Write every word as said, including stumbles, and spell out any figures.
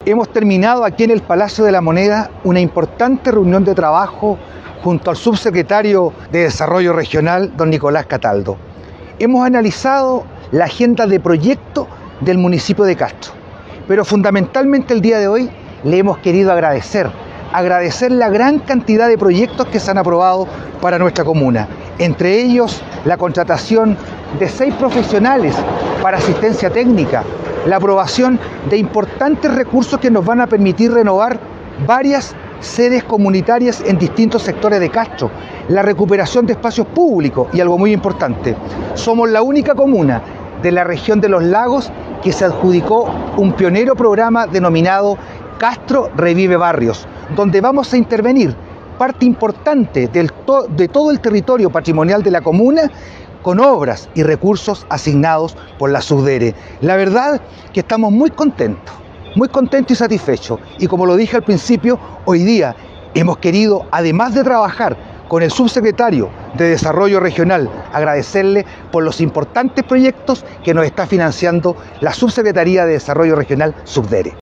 Hemos terminado aquí en el Palacio de la Moneda una importante reunión de trabajo junto al subsecretario de Desarrollo Regional, don Nicolás Cataldo. Hemos analizado la agenda de proyectos del municipio de Castro, pero fundamentalmente el día de hoy le hemos querido agradecer, agradecer la gran cantidad de proyectos que se han aprobado para nuestra comuna, entre ellos la contratación de seis profesionales para asistencia técnica, la aprobación de importantes recursos que nos van a permitir renovar varias sedes comunitarias en distintos sectores de Castro, la recuperación de espacios públicos y algo muy importante, somos la única comuna de la región de los lagos que se adjudicó un pionero programa denominado Castro Revive Barrios, donde vamos a intervenir parte importante del to- de todo el territorio patrimonial de la comuna con obras y recursos asignados por la SUBDERE. La verdad que estamos muy contentos, muy contentos y satisfechos. Y como lo dije al principio, hoy día hemos querido, además de trabajar con el subsecretario de Desarrollo Regional, agradecerle por los importantes proyectos que nos está financiando la Subsecretaría de Desarrollo Regional SUBDERE.